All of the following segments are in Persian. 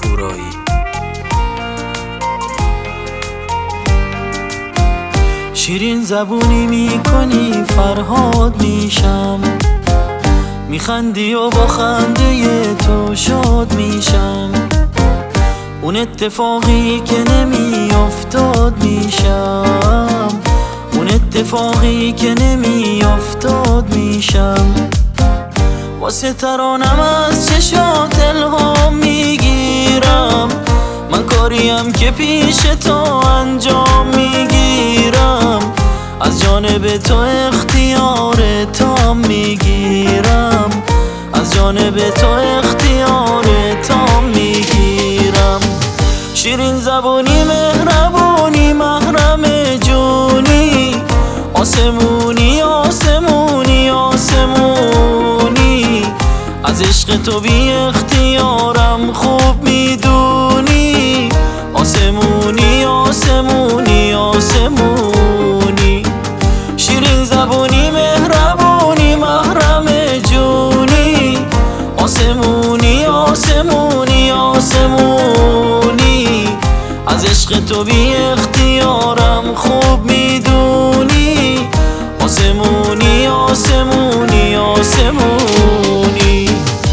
پورایی. شیرین زبونی میکنی فرهاد میشم، میخندی و با خنده تو شاد میشم. اون اتفاقی که نمیافتاد میشم، اون اتفاقی که نمیافتاد میشم. واسه ترانم از چشات الهام میگیرم، من کاریم که پیش تو انجام میگیرم. از جانب تو اختیار تام میگیرم، از جانب تو اختیار تام میگیرم. شیرین زبونی مهربونی محرم جونی، آسمونی آسمونی آسمونی. از عشق تو بی اختیارم خوب میدونی، آسمونی آسمونی آسمونی. شیرین زبونی مهربونی محرم جونی، آسمونی آسمونی آسمونی. از عشق تو بی اختیارم خوب میدونی، آسمونی آسمونی آسمونی.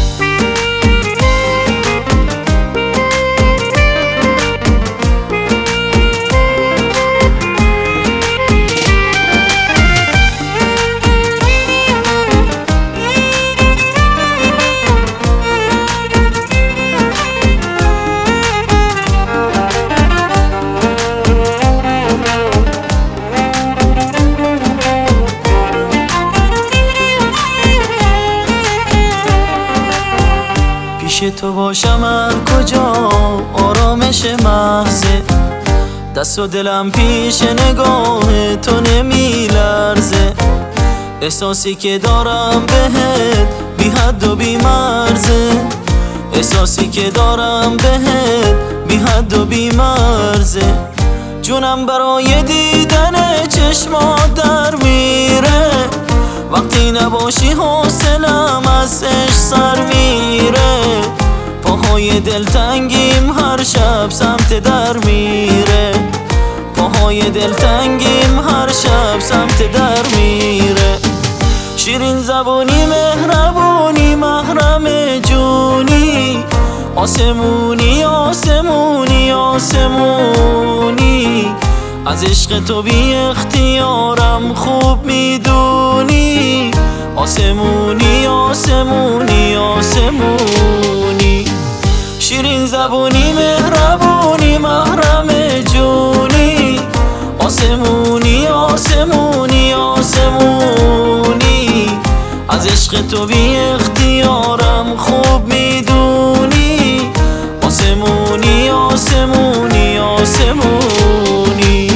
پیش تو باشم هر کجا آرامش محضه، دست و دلم پیش نگاه تو نمی لرزه. احساسی که دارم بهت بی حد و بی مرزه، احساسی که دارم بهت بی حد و بی مرزه. جونم برای دیدن چشمات در میره، وقتی نباشی حوصله‌ام از عشق سر میره. پاهای دلتنگیم هر شب سمت در میره، پاهای دلتنگیم هر شب سمت در میره. شیرین زبونی مهربونی محرم جونی، آسمونی آسمونی آسمونی. از عشق تو بی اختیارم خوب میدونی، آسمونی آسمونی آسمونی. شیرین زبونی مهربونی محرم جونی، آسمونی آسمونی آسمونی. از عشق تو بی اختیارم خوب میدونی، آسمونی آسمونی آسمونی.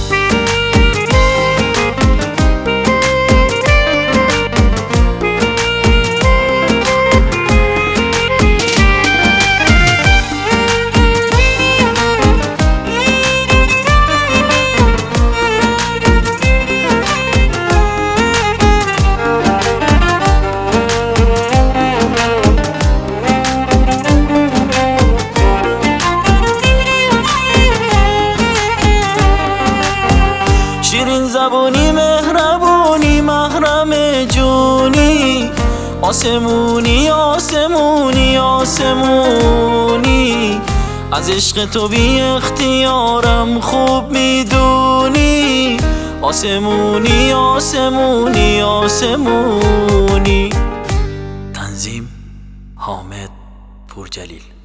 شیرین زبونی مهربونی محرم جونی، آسمونی آسمونی آسمونی. از عشق تو بی اختیارم خوب میدونی، آسمونی آسمونی آسمونی. تنظیم حامد پورجلیل.